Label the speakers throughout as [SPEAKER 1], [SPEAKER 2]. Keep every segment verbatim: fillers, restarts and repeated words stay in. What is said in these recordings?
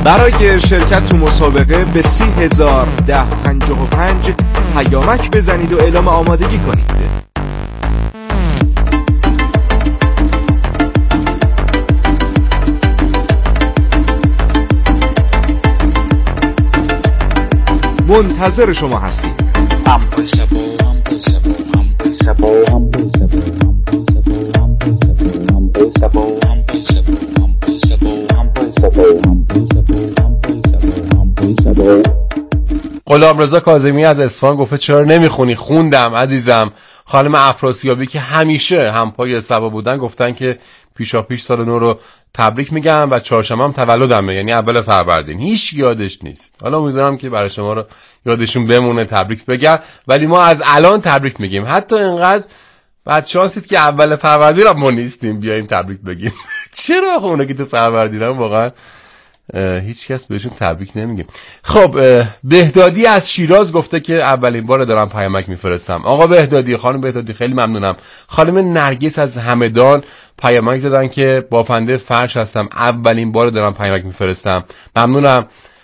[SPEAKER 1] برای شرکت تو مسابقه به سی هزار ده پنجاه و پنج پیامک بزنید و اعلام آمادگی کنید. منتظر شما هستیم.
[SPEAKER 2] غلامرضا کاظمی از اصفهان گفته چرا نمیخونی؟ خوندم عزیزم. خانم افراسیابی که همیشه همپای سبا بودن گفتن که پیشا پیش سال نو رو تبریک میگم و چهارشنبه هم تولدمه، یعنی اول فروردین. هیچ یادش نیست. حالا امیدوارم که برای شما رو یادشون بمونه، تبریک بگم. ولی ما از الان تبریک میگیم. حتی اینقدر بچه‌ها هستید که اول فروردین هم ما نیستیم بیایم تبریک بگیم. چرا اونها که تو فروردین هم واقعا هیچ کس بهشون تبریک نمیگه. خب بهدادی از شیراز گفته که اولین بار دارم پیامک میفرستم. آقا بهدادی، خانم بهدادی خیلی ممنونم. خانم نرگس از همدان پیامک زدن که بافنده فرش هستم، اولین بار دارم پیامک میفرستم. ممنونم.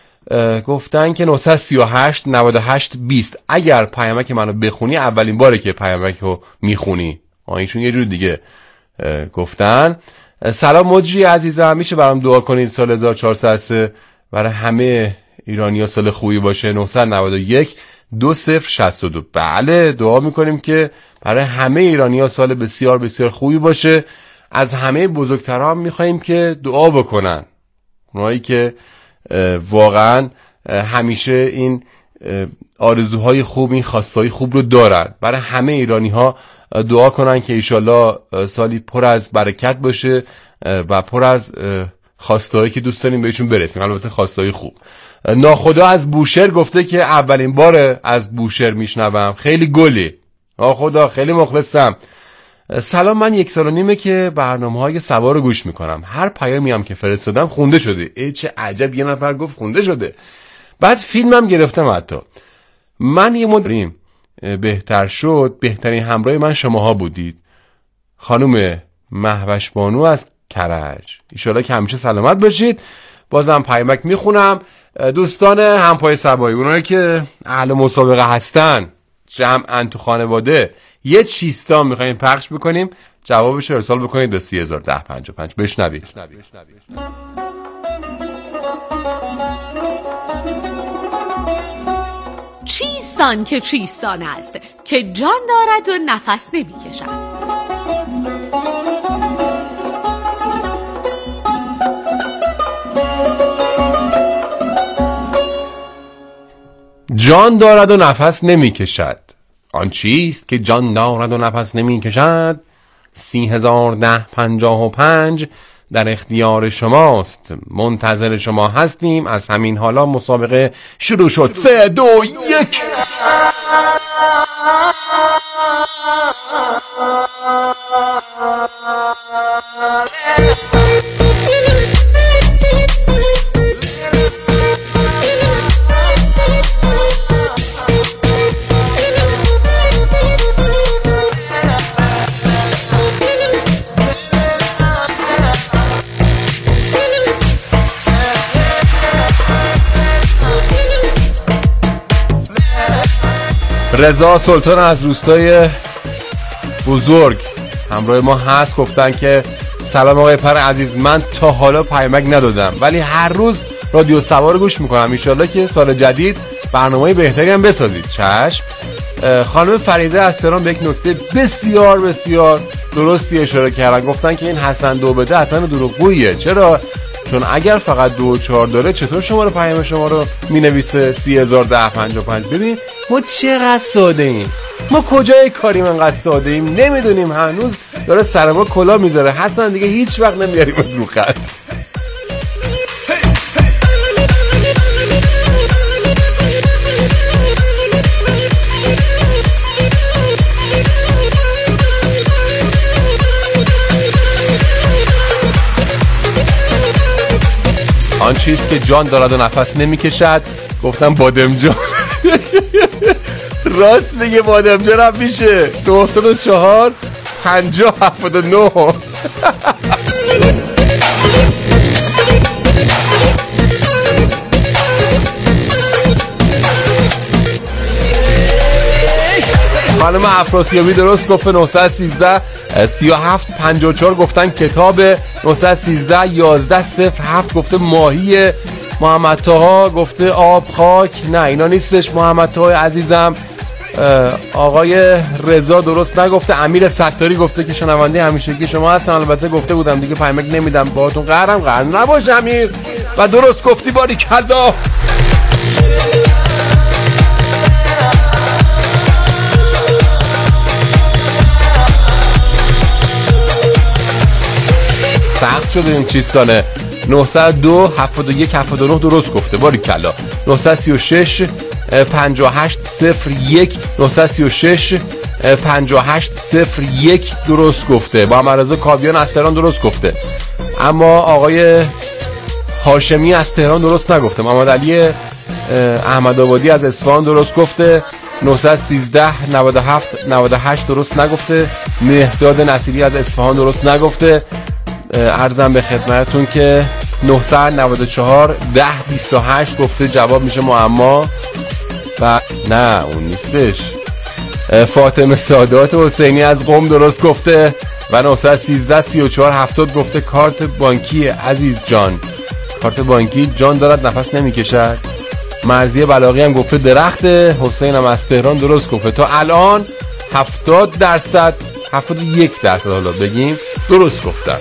[SPEAKER 2] گفتن که نه سه هشت نه هشت بیست اگر پیامک منو بخونی اولین باره که پیامک رو میخونی. آ ایشون یه جور دیگه گفتن. سلام مجری عزیزم، میشه برام دعا کنید سال هزار و چهارصد و سه برای همه ایرانی‌ها سال خوبی باشه؟ نه نه یک دو صفر شصت و دو. بله دعا میکنیم که برای همه ایرانی‌ها سال بسیار بسیار خوبی باشه. از همه بزرگترها میخوایم که دعا بکنن، اونایی که واقعا همیشه این آرزوهای خوب، این خواستهای خوب رو دارن. برای همه ایرانی‌ها دعا کنن که ایشالله سالی پر از برکت باشه و پر از خواستهایی که دوست داریم بهشون برسیم، البته خواستهای خوب. ناخدا از بوشهر گفته که اولین بار از بوشهر میشنوم، خیلی گلی. ناخدا خیلی مخلصم. سلام، من یک سال و نیمه که برنامه‌های سبا رو گوش میکنم. هر پیامی هم که فرستادم خونده شده. ای چه عجب، یه نفر گفت خونده شده. بعد فیلمم گرفتم حتی. من یه مدریم بهتر شد، بهترین همراه من شماها بودید. خانم مهوش بانو از کرج، ایشالا که همیشه سلامت باشید. بازم پیامک میخونم. دوستان همپای سبایی، اونایی که اهل مسابقه هستن، جمعاً تو خانواده یه چیستا میخواییم پخش بکنیم، جوابش رو ارسال بکنید به سی هزار ده پنجاه و پنج. بشنوید.
[SPEAKER 3] چیستان که چیستان است که جان دارد و نفس نمی کشد.
[SPEAKER 2] جان دارد و نفس نمی کشد. آن چیست که جان دارد و نفس نمی کشد؟ سی هزار ده پنجاه و پنج در اختیار شماست. منتظر شما هستیم. از همین حالا مسابقه شروع شد. سه دو یک. رضا سلطان از روستای بزرگ همراه ما هست. گفتن که سلام آقای پر عزیز، من تا حالا پیامک ندادم ولی هر روز رادیو سبا رو گوش میکنم. انشالله که سال جدید برنامه بهتری هم بسازید. چشم. خانم فریده از تهران به یک نکته بسیار بسیار درستی اشاره کردن. گفتن که این حسن دو بده حسن دروغگوییه. چرا؟ چون اگر فقط دو و چهار داره چطور شما رو پیام شما رو می نویسه سی هزار ده پنجاه و پنج؟ ببین ما چقدر ساده ایم، ما کجای کاریم انقدر ساده ایم نمیدونیم. هنوز داره سر ما کلا میذاره. حسن دیگه هیچ وقت نمیاریم رو خط. آن چیز که جان دارد و نفس نمیکشد، گفتم بادمجان. راست میگه، بادمجان هم میشه. نه صفر چهار پنجاه هفتاد و نه. خانم افراسیابی درست گفته نهصد و سیزده سی و هفت پنجاه و چهار گفتن کتاب. نهصد و سیزده یازده صفر هفت گفته ماهی. محمد طاها گفته آب خاک. نه اینا نیستش محمد طاها عزیزم. آقای رضا درست نگفته. امیر ستاری گفته که شنونده همیشگی شما هستم، البته گفته بودم دیگه پیامک نمیدم باهاتون قهرم قهر نباش امیر و درست گفتی باریکلا. سخت شده این چیز سانه. نهصد و دو هفتاد و یک هفتاد و نه درست گفته باریکلا. نهصد و سی و شش پنجاه و هشت صفر یک نهصد و سی و شش پنجاه و هشت صفر یک درست گفته. محمد رضا کاویان از تهران درست گفته، اما آقای هاشمی از تهران درست نگفته. محمد علی احمدآبادی از اصفهان درست گفته. نهصد و سیزده نود و هفت نود و هشت درست نگفته. مهداد نصیری از اصفهان درست نگفته. عرضم به خدمتتون که نهصد و نود و چهار ده بیست و هشت گفته جواب میشه معما و نه اون نیستش. فاطمه سادات حسینی از قم درست گفته و نهصد و سیزده سی و چهار هفتاد گفته کارت بانکی. عزیز جان کارت بانکی جان دارد نفس نمیکشد. مرضیه بلاغی هم گفته درخت. حسین هم از تهران درست گفته. تا الان هفتاد درصد هفتاد و یک درصد حالا بگیم درست گفتن.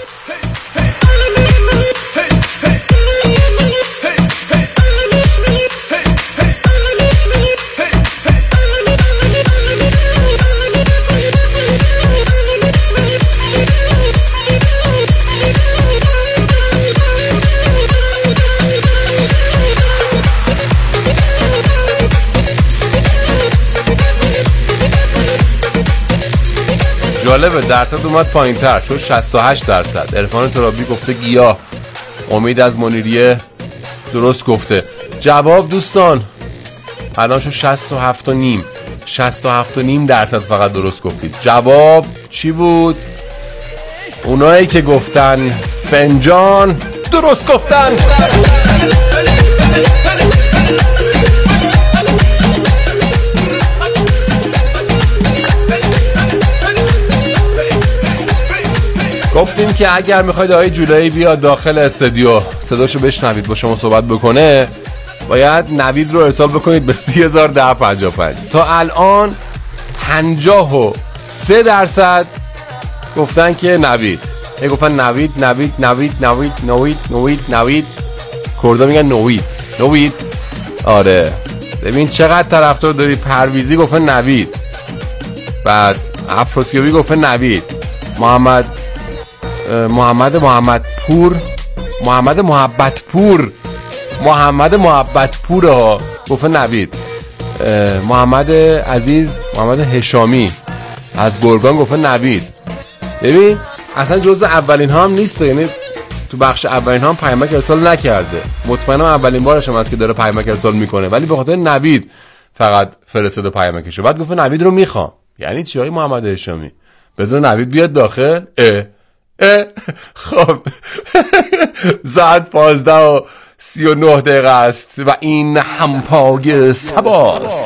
[SPEAKER 2] جالبه درصد اومد پایین تر شد شصت و هشت درصد. عرفان ترابی گفته گیاه. امید از منیریه درست گفته. جواب دوستان الان شد شصت و هفت و نیم شصت و هفت و نیم درصد فقط درست گفتید. جواب چی بود؟ اونایی که گفتن فنجان درست گفتن. گفتیم که اگر میخواید آقای جولایی بیاد داخل استودیو صداشو بشنوید با شما صحبت بکنه باید نوید رو ارسال بکنید به سی هزار ده پنجاه و پنج. تا الان پنجاه و سه درصد گفتن که نوید. ای گفتن نوید نوید نوید نوید نوید نوید نوید کردا میگن نوید نوید. آره ببین چقدر طرفدار داری. پرویزی گفتن نوید. بعد افراسیابی گفتن نوید. محمد محمد محمد پور محمد محبت پور محمد محبت پور ها گفته نوید. محمد عزیز محمد هشامی از گرگان گفته نوید. ببین اصلا جزء اولین ها هم نیست، یعنی تو بخش اولین ها هم پیامک ارسال نکرده. مطمئنم اولین بارش هم هست که داره پیامک ارسال میکنه ولی به خاطر نوید فقط فرستاده پیامکشو. بعد گفته نوید رو میخوام. یعنی چی های محمد هشامی؟ بذار نوید بیاد داخل. اه اه خب زد پازده و سی و نه دقیقه است و این همپای سباست.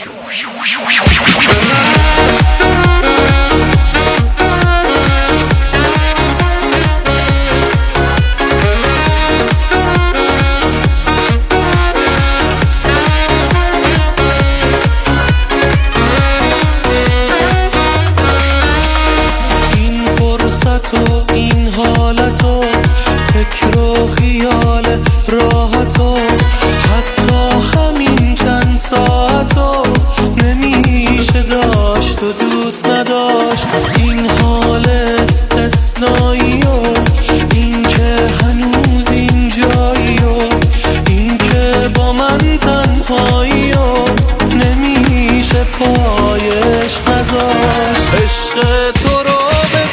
[SPEAKER 4] این حالتو فکر و خیال راحتو حتی همین چند ساعتو نمیشه داشت و دوست نداشت. این حال استثنایی و این که هنوز اینجایی و این که با من تنهایی و نمیشه پایش نذاشت. عشق تو رو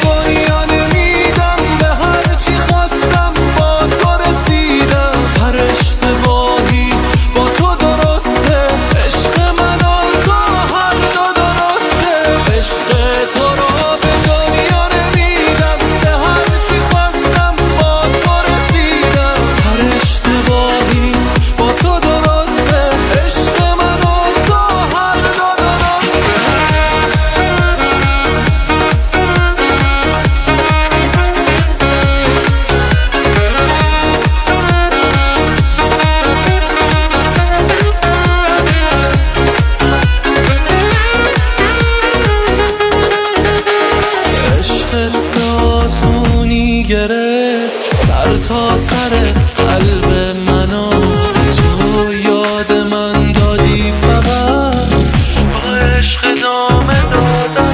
[SPEAKER 4] به هر گرفت سر تا سر قلب منو، تو یاد من دادی فقط با عشق دامه دادن،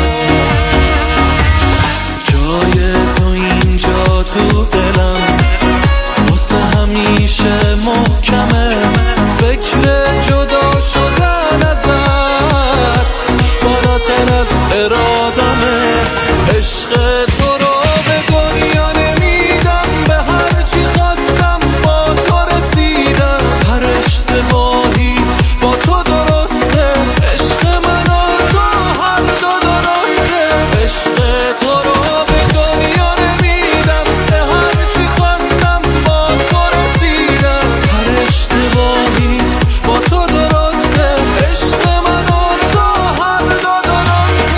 [SPEAKER 4] جای تو اینجا تو دلم واسه همیشه محکمه، فکر جدا شدن ازت بالاتر از ارادمه، عشق تو رو به دنیا نمیدم، به هر چی خواستم با تو رسیدم، هر اشتباهی با تو درسته، عشق من و تو هر دو درسته، عشق تو رو به دنیا نمیدم، به هر چی خواستم با تو رسیدم، هر اشتباهی با تو درسته، عشق من و تو هر دو درسته.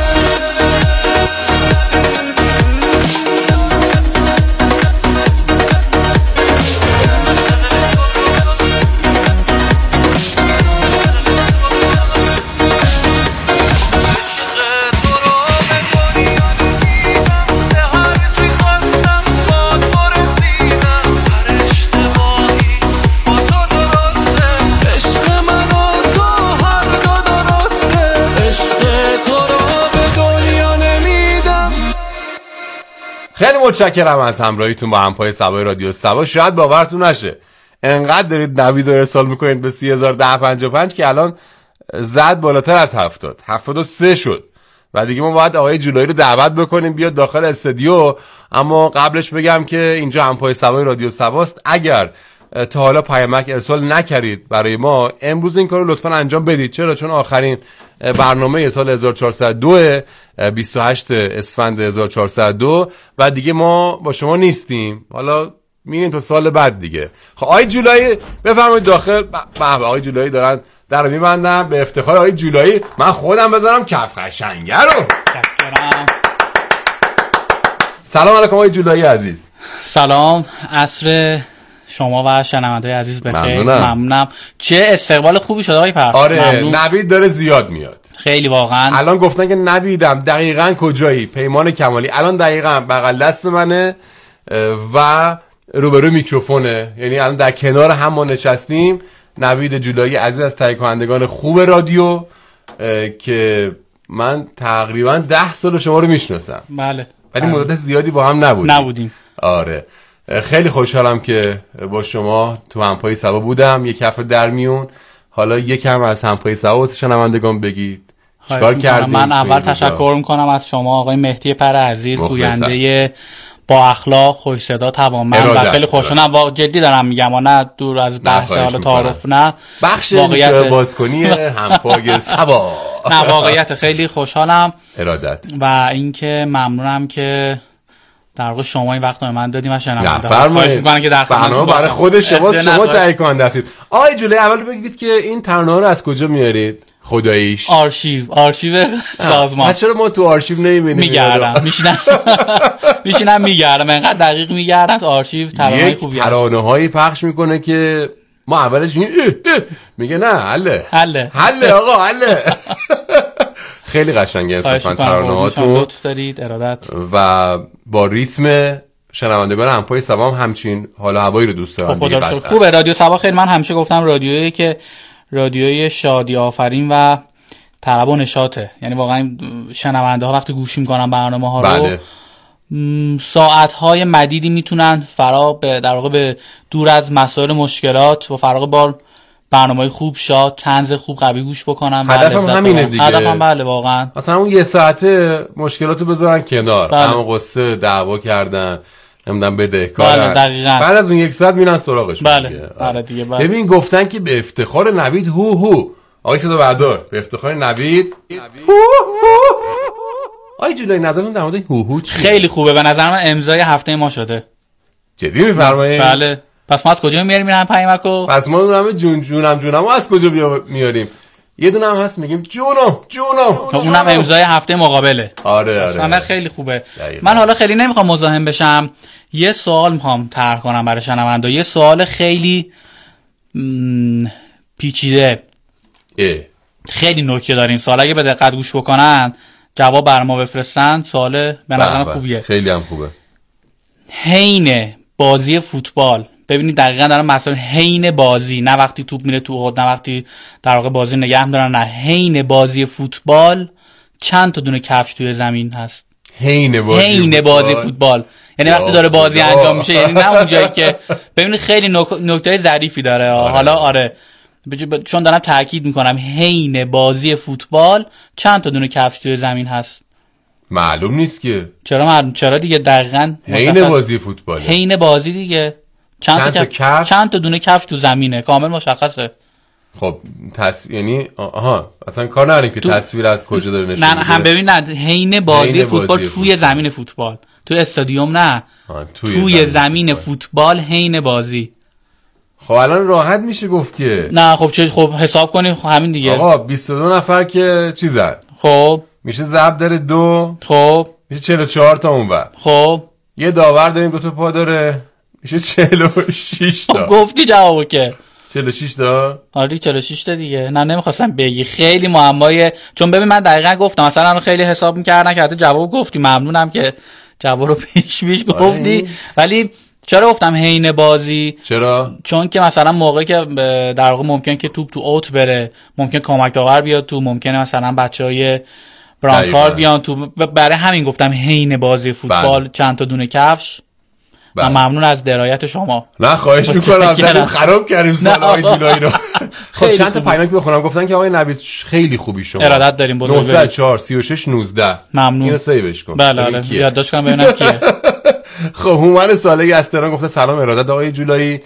[SPEAKER 2] خیلی متشکرم از همراهیتون با همپای سبای رادیو سبا. شاید باورتون نشه انقدر دارید نوید رو ارسال میکنید به سی هزار ده پنجاه و پنج که الان زد بالاتر از هفتاد هفتاد و سه شد و دیگه ما باید آقای جولایی رو دعوت بکنیم بیاد داخل استودیو. اما قبلش بگم که اینجا همپای سبای رادیو سباست. اگر تا حالا پیامک ارسال نکردید برای ما، امروز این کارو لطفاً انجام بدید. چرا؟ چون آخرین برنامه سال هزار و چهارصد و دو بیست و هشت اسفند هزار و چهارصد و دو و دیگه ما با شما نیستیم. حالا میریم تا سال بعد دیگه. خب آقای جولایی بفرمایید داخل. به آقای جولایی دارن در میبندن. به افتخار آقای جولایی من خودم بذارم کف قشنگه رو.
[SPEAKER 5] متشکرم.
[SPEAKER 2] سلام علیکم آقای جولایی عزیز.
[SPEAKER 5] سلام، عصر شما و شنونده‌های عزیز بخیر.
[SPEAKER 2] ممنونم.
[SPEAKER 5] ممنونم. چه استقبال خوبی شده آقای پرتو.
[SPEAKER 2] آره
[SPEAKER 5] ممنون.
[SPEAKER 2] نوید داره زیاد میاد.
[SPEAKER 5] خیلی واقعا.
[SPEAKER 2] الان گفتن که نویدم دقیقاً کجایی؟ پیمان کمالی الان دقیقاً بغل دست منه و روبرو میکروفونه، یعنی الان در کنار هم ما نشستیم. نوید جولایی عزیز از تهیه کنندگان خوب رادیو که من تقریباً ده سال شما رو میشناسم.
[SPEAKER 5] بله.
[SPEAKER 2] ولی مدت زیادی با هم نبودیم.
[SPEAKER 5] نبودیم.
[SPEAKER 2] آره. خیلی خوشحالم که با شما تو همپای سبا بودم. یک هفته در میون. حالا یکم از همپای سبا واسه شنوندگان بگید چیکار کردید.
[SPEAKER 5] من اول تشکر میکنم از شما آقای مهدی پر عزیز، گوینده با اخلاق، خوش صدا، توانمند و خیلی خوشحالم. واقعا جدی دارم میگم و نه دور از بحث حالا تعارف، نه
[SPEAKER 2] بخش واقعیت بازکنی همپای سبا.
[SPEAKER 5] نه واقعیت خیلی خوشحالم.
[SPEAKER 2] ارادت.
[SPEAKER 5] و اینکه ممنونم که در واقع شما این وقت رو من دادیم و شنونده
[SPEAKER 2] ها خواهش می‌کنم
[SPEAKER 5] که در
[SPEAKER 2] برنامه برای خود شما شما تهیه کننده هستید. آقای جولایی اول بگید که این ترانه‌ها رو از کجا میارید؟ خداییش
[SPEAKER 5] آرشیو آرشیو سازمان.
[SPEAKER 2] چرا ما تو آرشیو نمیبینیم؟
[SPEAKER 5] میگردم میشینم میشینم میگردم انقدر دقیق میگردم تو آرشیو ترانه‌های خوبی
[SPEAKER 2] هست. ترانه‌هایی پخش میکنه که ما اولش میگه نه حله
[SPEAKER 5] حله
[SPEAKER 2] حله آقا حله. خیلی قشنگه انصافا ترانه‌هاتون.
[SPEAKER 5] لطف دارید، ارادت.
[SPEAKER 2] و با ریتم شنوندگان همپای سبا هم همچین حال و هوایی رو دوست دارن.
[SPEAKER 5] خب خوبه رادیو سبا. خیلی من همیشه گفتم رادیویی که رادیوی شادی آفرین و طرب و نشاطه، یعنی واقعا شنونده ها وقتی گوش میکنن برنامه ها رو
[SPEAKER 2] بله.
[SPEAKER 5] ساعت های مدیدی میتونن فرا به در واقع به دور از مسائل مشکلات و فراغ بار برنامه‌های خوب، شاد، طنز خوب، قوی گوش بکنن.
[SPEAKER 2] هدفم همینه دیگه.
[SPEAKER 5] هدفم بله واقعا.
[SPEAKER 2] مثلا اون یه ساعته مشکلاتو بذارن کنار.
[SPEAKER 5] بله.
[SPEAKER 2] هم قصه دعوا کردن، نمیدونم بدهکارن.
[SPEAKER 5] بله دقیقاً.
[SPEAKER 2] بعد از اون یک ساعت میرن سراغش.
[SPEAKER 5] بله. بله دیگه. بله.
[SPEAKER 2] ببین گفتن که به افتخار نوید هو هو. آقای صدا بردار به افتخار نوید هو هو. آقای جولایی نظرتون در مورد هو هو چیه؟
[SPEAKER 5] خیلی خوبه به نظر من امضای هفته ما شده.
[SPEAKER 2] جدی میفرمایید؟
[SPEAKER 5] بله. پس ما از کجا میاریم این پیامکو؟
[SPEAKER 2] پس ما اونم جون جونم جونم از کجا میاریم؟ یه دونه هم هست میگیم جونم جونم.
[SPEAKER 5] اونم امضای هفته مقابله.
[SPEAKER 2] آره آره.
[SPEAKER 5] اصلا خیلی خوبه. دقیقا. من حالا خیلی نمیخوام مزاحم بشم. یه سوال میخوام طرح کنم برای شنوندا. یه سوال خیلی م... پیچیده.
[SPEAKER 2] اه.
[SPEAKER 5] خیلی نکته داره این سوال. اگه به دقت گوش بکنن جواب بر ما بفرستن، سوال به نظرم خوبیه.
[SPEAKER 2] خیلی هم خوبه.
[SPEAKER 5] حین بازی فوتبال، ببینید دقیقاً دارم مثلا حین بازی، نه وقتی توپ میره تو اوت، نه وقتی در واقع بازی نگه می‌دارن، نه حین بازی فوتبال چند تا دونه کفش توی زمین هست.
[SPEAKER 2] حین بازی
[SPEAKER 5] حین بازی فوتبال یعنی وقتی داره بازی انجام میشه، یعنی نه اونجایی که ببینید خیلی نکته ظریفی داره. آره. حالا آره چون دارم تاکید میکنم حین بازی فوتبال چند تا دونه کفش توی زمین هست.
[SPEAKER 2] معلوم نیست که.
[SPEAKER 5] چرا معلوم؟ چرا دیگه دقیقاً
[SPEAKER 2] حین بازی فوتبال،
[SPEAKER 5] حین بازی دیگه چند, چند تا کفش، چند تا دونه کفش تو زمینه، کامل مشخصه.
[SPEAKER 2] خب تصویر یعنی آها اصلا کار نداریم که تصویر از کجا داره نشون میده.
[SPEAKER 5] نه هم ببین، نه حین بازی حین فوتبال بازی توی فوتبال. زمین فوتبال، توی استادیوم نه، توی, توی زمین, زمین فوتبال حین بازی.
[SPEAKER 2] خب الان راحت میشه گفت که
[SPEAKER 5] نه خب چه، خب حساب کنیم همین دیگه.
[SPEAKER 2] آقا بیست و دو نفر که چی زد،
[SPEAKER 5] خب
[SPEAKER 2] میشه ضرب در دو،
[SPEAKER 5] خب
[SPEAKER 2] میشه چهل و چهار تا اونور،
[SPEAKER 5] خب
[SPEAKER 2] یه داور داریم دو تا پا داره، میشه چهل و شش تا.
[SPEAKER 5] خب گفتی جوابو که
[SPEAKER 2] چهل و شش تا.
[SPEAKER 5] آره چهل و شش تا دیگه. نه نمیخواستم بگی، خیلی معمایه، چون ببین من دقیقاً گفتم مثلا خیلی حساب می‌کردن که حتی جواب گفتی، ممنونم که جواب رو پیش پیش گفتی. ولی چرا گفتم حین بازی؟
[SPEAKER 2] چرا؟
[SPEAKER 5] چون که مثلا موقعی که در واقع ممکن که توپ تو اوت بره، ممکن کمک داور بیاد تو، ممکنه مثلا بچهای برانکار بیان تو، برای همین گفتم حین بازی فوتبال بله. چند تا دونه کفش. بله. من ممنون از درایت شما.
[SPEAKER 2] نه خواهش میکنم، زدیم خراب کردیم سال آقای جولایی رو. خب چند تا پیامک بخونم. گفتن که آقای نوید خیلی خوبی شما،
[SPEAKER 5] ارادت داریم بزرگ.
[SPEAKER 2] نه چهار سی و شش نوزده.
[SPEAKER 5] ممنون.
[SPEAKER 2] اینو سیوش کن.
[SPEAKER 5] بله بله یادداشت کنم ببینم کیه.
[SPEAKER 2] خب هومن صالحی از تهران گفته سلام ارادت آقای جولایی.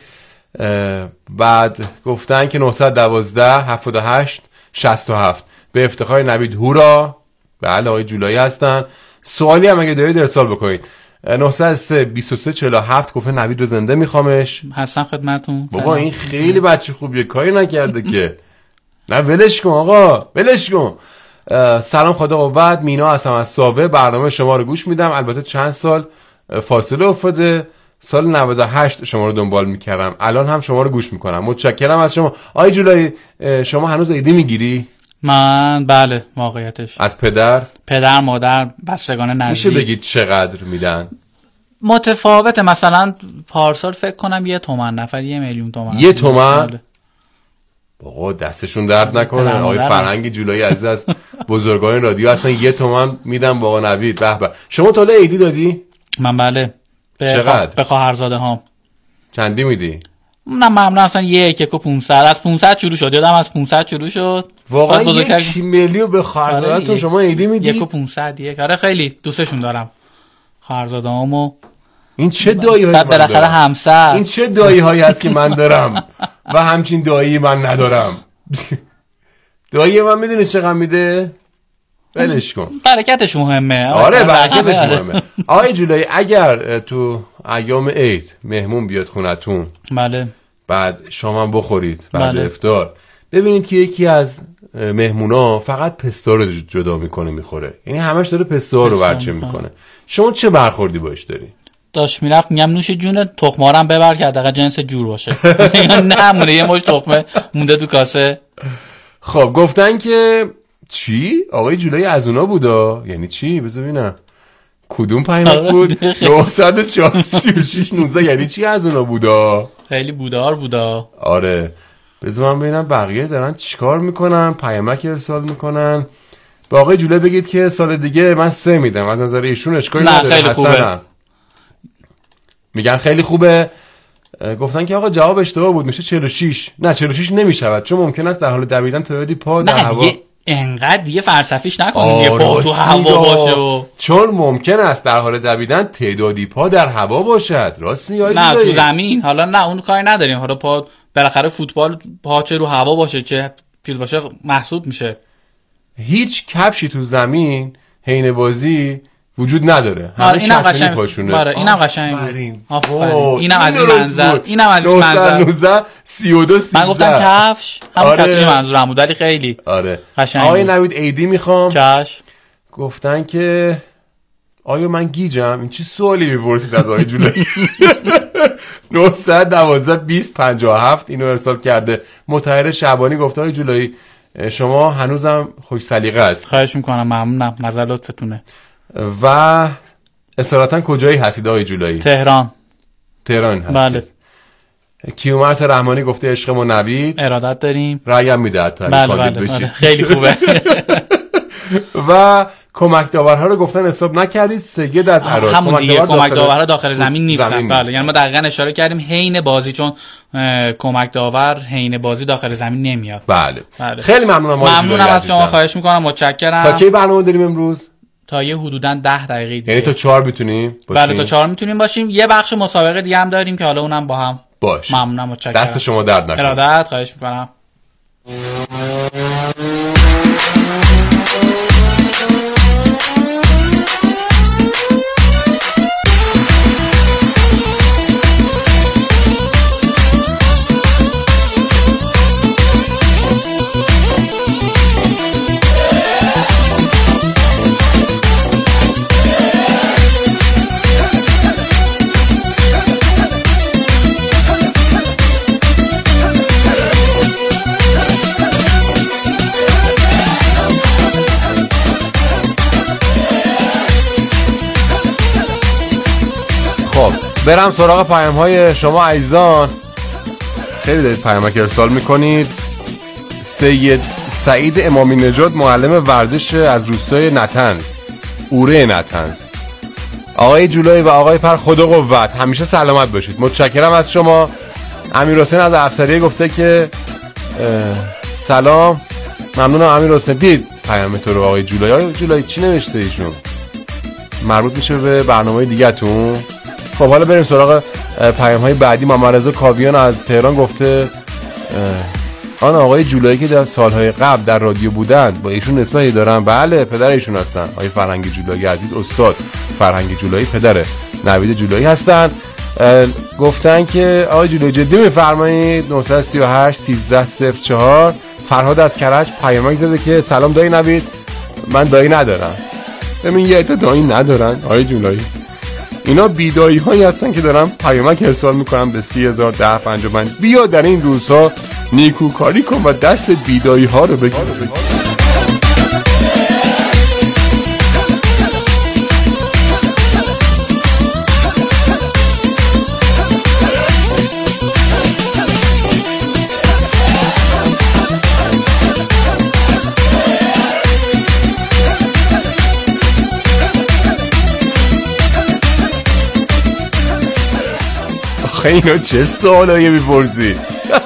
[SPEAKER 2] بعد گفتن که نه یک دو هفت هشت شصت و هفت به افتخار نوید هورا. بله آقای جولایی هستن. سوالی هم اگه دارید ارسال بکنید. نه صفر سه بیست و سه چهل و هفت گفته نوید رو زنده میخوامش.
[SPEAKER 5] هستم خدمتتون.
[SPEAKER 2] بابا این خیلی بچه خوبیه، کاری نکرده که. نه ولش کن آقا، ولش کن. سلام خدا قوت، مینا هستم از ساوه، برنامه شما رو گوش میدم. البته چند سال فاصله افتاده، سال نود و هشت شما رو دنبال میکردم، الان هم شما رو گوش میکنم. متشکرم از شما. آقای جولایی شما هنوز ایدی میگیری؟
[SPEAKER 5] من بله واقعیتش.
[SPEAKER 2] از پدر؟
[SPEAKER 5] پدر مادر بستگان نزدیک.
[SPEAKER 2] میشه بگید چقدر میدن؟
[SPEAKER 5] متفاوته، مثلا پارسال فکر کنم یه تومن، نفر یه میلیون تومن.
[SPEAKER 2] یه تومن؟ بابا دستشون درد نکنه. آقای فرهنگ جولایی عزیز از بزرگان رادیو هستن، یه تومن میدم با نوید. به به. شما تا حالا ایدی دادی؟
[SPEAKER 5] من بله.
[SPEAKER 2] چقدر؟
[SPEAKER 5] به خواهرزاده هام.
[SPEAKER 2] چندی میدی؟
[SPEAKER 5] نه ممنون، اصلا یک یک و پونصد، از پونصد شروع شد، یادم از پونصد شروع شد.
[SPEAKER 2] واقعا یک میلیون به خواهرزاده‌تون شما ایدی میدی؟
[SPEAKER 5] یک و پونصد یک. آره خیلی دوستشون دارم خواهرزاده هامو.
[SPEAKER 2] این چه دایی هایی
[SPEAKER 5] من بالاخره همسر،
[SPEAKER 2] این چه دایی هایی هست که من دارم و همچین دایی من ندارم. دایی من میدونی چقدر میده؟ ولش کن،
[SPEAKER 5] برکتش مهمه.
[SPEAKER 2] آره برکتش مهمه. آقای جولایی اگر تو ایام عید مهمون بیاد خونتون،
[SPEAKER 5] بله،
[SPEAKER 2] بعد شام هم بخورید بعد
[SPEAKER 5] بله.
[SPEAKER 2] افطار، ببینید که یکی از مهمونا فقط پستا رو جدا میکنه میخوره، یعنی همش داره پستا رو ورچه میکنه، شما چه برخوردی باش داری؟
[SPEAKER 5] داش میرفت میگم نوش جون، تخمارم ببر که حداقل جنس جور باشه. نه مونه یه مش تخمه مونده تو کاسه.
[SPEAKER 2] خب گفتن که چی؟ آقای جولایی از اونا بودا؟ یعنی چی؟ بذار ببینم کدوم پیامک بود؟ نه چهار سی و شش نوزده یعنی چی از اونا بودا؟
[SPEAKER 5] خیلی بودار بودا.
[SPEAKER 2] آره بذار من ببینم بقیه دارن چیکار میکنن، پیامک ارسال میکنن. با آقای جولایی بگید که سال دیگه من سه میدم، از نظر ایشون اشکالی نداره.
[SPEAKER 5] خیلی خوبه.
[SPEAKER 2] میگن خیلی خوبه. گفتن که آقا جواب اشتباه بود، میشه چهل و شش. نه چهل و شش نمیشود، چون ممکن است در حال دویدن تعدادی پا در هوا.
[SPEAKER 5] نه انقدر دیگه فلسفیش نکنید یه پا تو هوا باشه و...
[SPEAKER 2] چون ممکن است در حال دویدن تعدادی پا در هوا باشد. راست میگی؟
[SPEAKER 5] نه تو زمین، حالا نه اون کاری نداریم، حالا پا بالاخره فوتبال پا چه رو هوا باشه چه چیز باشه محسوب میشه.
[SPEAKER 2] هیچ کفشی تو زمین حین بازی وجود نداره، همه
[SPEAKER 5] اینم
[SPEAKER 2] قشنگ پاشونه.
[SPEAKER 5] آره اینم قشنگ. آفرین. اینم از این منظر، اینم از این منظر.
[SPEAKER 2] نوزده سی و دو سیزده.
[SPEAKER 5] من گفتم کفش، همون آره. کفش منظورم بود ولی خیلی
[SPEAKER 2] آره
[SPEAKER 5] قشنگ.
[SPEAKER 2] آقای نوید ایدی میخوام.
[SPEAKER 5] چش.
[SPEAKER 2] گفتن که آیا من گیجم؟ این چه سوالی میپرسید از آقای جولایی؟ نه یک دو بیست پنجاه و هفت اینو ارسال کرده. مطهر شعبانی گفته آقای جولایی شما هنوزم خوش سلیقه است.
[SPEAKER 5] خواهش میکنم، ممنونم، نظر لطفتونه.
[SPEAKER 2] و اصالتا کجایی هستید آقای جولایی؟
[SPEAKER 5] تهران.
[SPEAKER 2] تهران هستید.
[SPEAKER 5] بله.
[SPEAKER 2] کیومرث رحمانی گفته عشقمون نوید
[SPEAKER 5] ارادت داریم.
[SPEAKER 2] رأیم میده حتی
[SPEAKER 5] بله بله, بله. خیلی خوبه.
[SPEAKER 2] و کمک داورها رو گفتن حساب نکردید. سید از عراق
[SPEAKER 5] همون دیگه کمک داورها داخل زمین نیستن. بله یعنی ما دقیقاً اشاره کردیم حین بازی، چون کمک داور حین بازی داخل زمین نمیاد.
[SPEAKER 2] بله,
[SPEAKER 5] بله.
[SPEAKER 2] خیلی ممنونم.
[SPEAKER 5] ممنونم از شما، خواهش میکنم، متشکرم.
[SPEAKER 2] تا کی برنامه داریم امروز؟
[SPEAKER 5] تا یه حدوداً ده دقیقه دیگه.
[SPEAKER 2] یعنی تا چهار میتونیم باشیم؟
[SPEAKER 5] بله تا چهار میتونیم باشیم. یه بخش مسابقه دیگه هم داریم که حالا اونم با هم
[SPEAKER 2] باش.
[SPEAKER 5] ممنونم، متشکرم.
[SPEAKER 2] دست شما درد نکنه.
[SPEAKER 5] ارادت، خواهش میکنم.
[SPEAKER 2] برم سراغ پیام های شما عزیزان. خیلی دارید پیامک ارسال میکنید. سید سعید امامی نژاد معلم ورزش از روستای نطنز، اوره نطنز. آقای جولایی و آقای پر خدا قوت، همیشه سلامت باشید. متشکرم از شما. امیر حسین از افسریه گفته که سلام، ممنونم امیر حسین. دید پیام تو رو آقای جولایی. آقای جولایی چی نوشته ایشون؟ مربوط میشه به برنامه دیگه تون. خب حالا بریم سراغ پیام های بعدی. محمد رضا کاویان از تهران گفته آن آقای جولایی که در سالهای قبل در رادیو بودند با ایشون نسبتی دارن؟ بله پدر ایشون هستن، آقای فرهنگ جولایی عزیز، استاد فرهنگ جولایی پدر نوید جولایی هستن. گفتن که آقای جولایی جدی میفرمایید؟ نه سه هشت سیزده صفر چهار. فرهاد از کرج پیامک زده که سلام دایی نوید، من دایی ندارم. ببین یه عده دایی ندارن آقای جولایی، اینا بیدایی هایی هستن که دارم پیامک ارسال میکنم به سی هزار ده پنجاه و پنج. بیا در این روزها نیکوکاری کن و دست بیدایی ها رو بگیر. اینا چه سوالایی میپرسی؟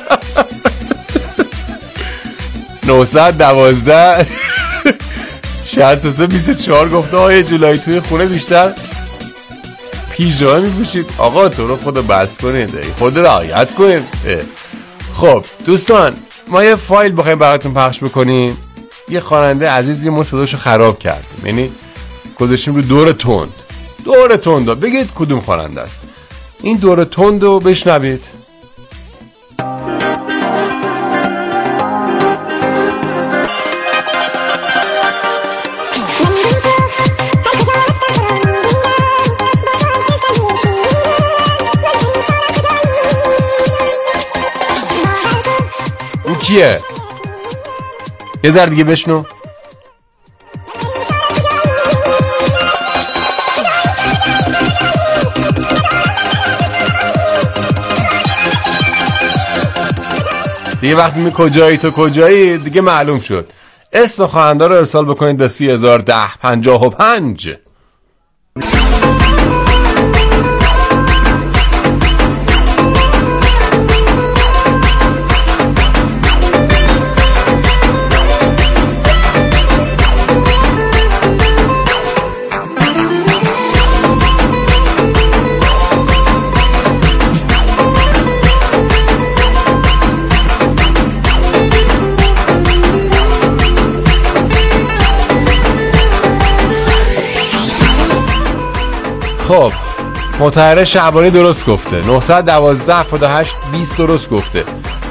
[SPEAKER 2] نه دوازده شصت و سه بیست و چهار گفته آقای جولایی توی خونه بیشتر پیژامه میپوشید. آقا تو رو خدا بس کنید، خود رعایت کنید. خب دوستان، ما یه فایل بخوایم براتون پخش بکنیم. یه خواننده عزیزی ما صداشو خراب کردیم، یعنی گذاشتیم رو دور تند. دور تند بگید کدوم خواننده است. این دور تند رو بشنوید. اون کیه؟ یه ذره دیگه بشنو. دیگه وقتی می کجایی تو کجایی دیگه معلوم شد. اسم خواننده رو ارسال بکنید به سی هزار ده پنجاه و پنج. خب مطهره شعبانی درست گفته. نه دوازده هفتاد و هشت بیست درست گفته.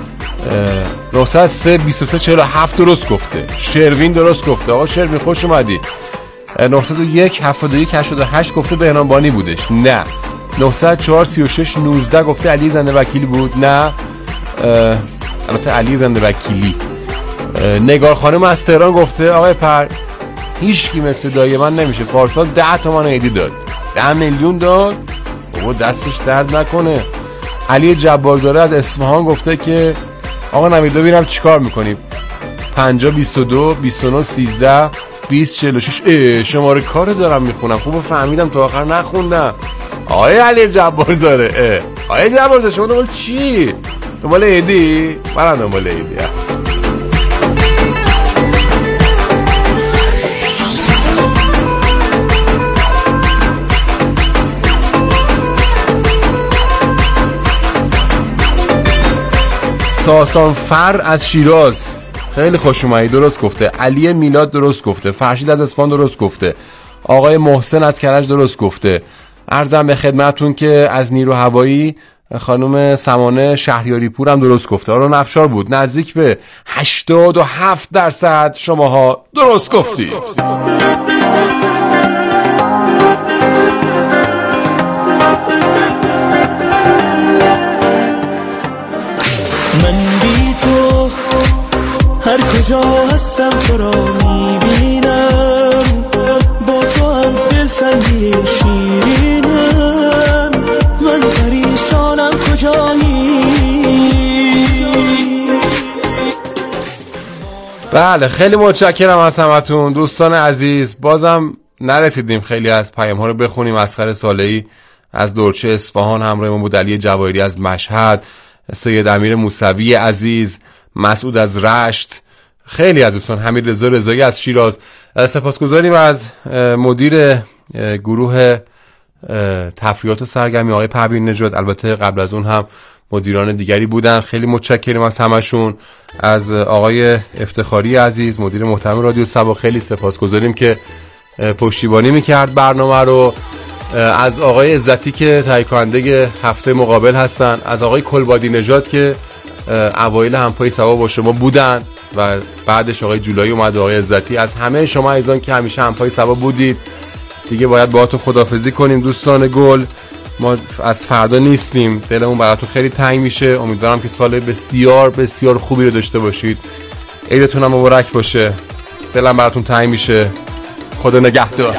[SPEAKER 2] نه سه بیست و سه چهل و هفت درست گفته. شروین درست گفته. آقا شروین خوش اومدی. نه صفر یک هفتاد و یک هشتاد و هشت گفته بهنام بانی بودش. نه. نه صفر چهار سی و شش نوزده گفته علی زنده وکیلی بود. نه. البته علی زنده وکیلی. نگار خانم از تهران گفته آقای پر هیچ کی مثل دایی من نمیشه. پارسال ده تومن ایدی داد. ده میلیون داد. بابا دستش درد نکنه. علی جبارزاده از اصفهان گفته که آقا نوید ببینم چیکار میکنیم. پنجاه بیست و دو بیست و نه سیزده بیست چهل و شش شماره کار دارم میخونم. خوب فهمیدم تا آخر نخوندم. آقای علی جبارزاده آقای جبارزاده شما دنبال چی؟ دنبال ایدی؟ من دنبال ایدی. ساسان فر از شیراز خیلی خوش اومدی، درست گفته. علی میلاد درست گفته. فرشید از اصفهان درست گفته. آقای محسن از کرج درست گفته. عرضم به خدمتون که از نیرو هوایی خانم سمانه شهریاری پور هم درست گفته. آرون افشار بود. نزدیک به هشتاد و هفت درصد شماها درست گفتید.
[SPEAKER 4] هر کجا هستم تو را میبینم، با تو هم دلتنگی شیرینم، من پریشانم کجایی.
[SPEAKER 2] بله خیلی متشکرم از همتون دوستان عزیز. بازم نرسیدیم خیلی از پیام ها رو بخونیم. اسخر صالحی از دورچه اصفهان همراهمون بود. علی جواهری از مشهد، سید امیر موسوی عزیز، مسعود از رشت، خیلی از دوستان، حمید رضا رضایی از شیراز. سپاسگزاریم از مدیر گروه تفریحات و سرگرمی آقای پروین نژاد. البته قبل از اون هم مدیران دیگری بودن. خیلی متشکریم از همشون. از آقای افتخاری عزیز مدیر محترم رادیو سبا خیلی سپاسگزاریم که پشتیبانی میکرد برنامه رو. از آقای عزتی که تهیه کننده هفته مقابل هستن. از آقای کلبادی نژاد که اوایل همپای سبا با شما بودن و بعدش آقای جولایی اومد، آقای عزتی. از همه شما عزیزان که همیشه همپای سبا بودید. دیگه باید باهاتون خداحافظی کنیم دوستان گل. ما از فردا نیستیم، دلمون براتون خیلی تنگ میشه. امیدوارم که سال بسیار بسیار خوبی رو داشته باشید. عیدتون هم مبارک باشه. دلم براتون تنگ میشه. خدا نگهدار.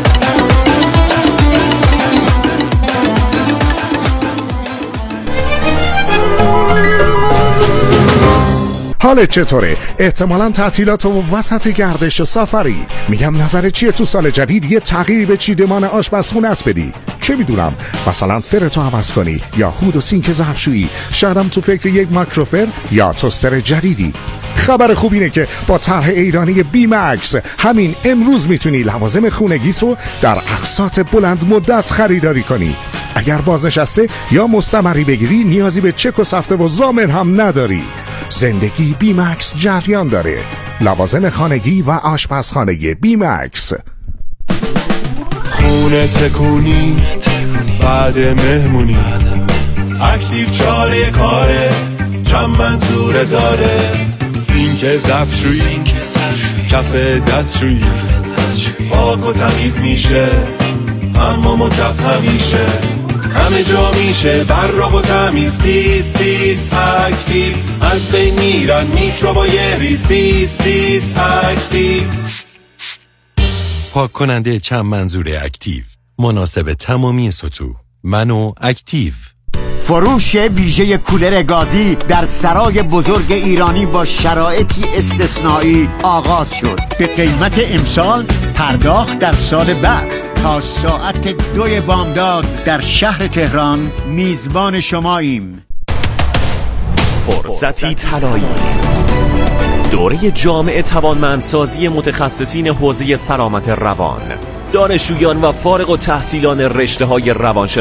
[SPEAKER 6] حالت چطوره؟ احتمالاً تعطیلات و وسط گردش سفری. میگم نظر چیه تو سال جدید یه تغییری به چیدمان آشپزخونه است بدی؟ چه میدونم، مثلا فرتو عوض کنی یا هود و سینک ظرفشویی. شایدم تو فکر یک مایکروفر یا توستر جدیدی. خبر خوب اینه که با طرح ایرانی بی مکس همین امروز میتونی لوازم خونگیتو در اقساط بلند مدت خریداری کنی. اگر بازنشسته یا مستمری بگیری نیازی به چک و سفته و ضامن هم نداری. زندگی بی مکس جریان داره. لوازم خانگی و آشپزخانه بی مکس.
[SPEAKER 7] خونه تکونی بعد مهمونی، اکتیو چاره کاره، چند منظوره داره، سینک ظرفشویی، کف دستشویی، پاک و تمیز میشه، حمام و کف همیشه، همه جا میشه براق و تمیز. تیز تیز اکتیو، از بین میرن میکروبای ریز. تیز تیز اکتیو،
[SPEAKER 8] پاک کننده چند منظور اکتیو، مناسب تمامی سطوح. منو اکتیو.
[SPEAKER 9] فروش ویژه کولر گازی در سرای بزرگ ایرانی با شرایطی استثنایی آغاز شد. به قیمت امسال، پرداخت در سال بعد. تا ساعت دوی بامداد در شهر تهران میزبان شماییم.
[SPEAKER 10] فرصتی طلایی، دوره جامع توانمندسازی متخصصین حوزه سلامت روان، دانشجویان و فارغ التحصیلان رشته‌های روانشناسی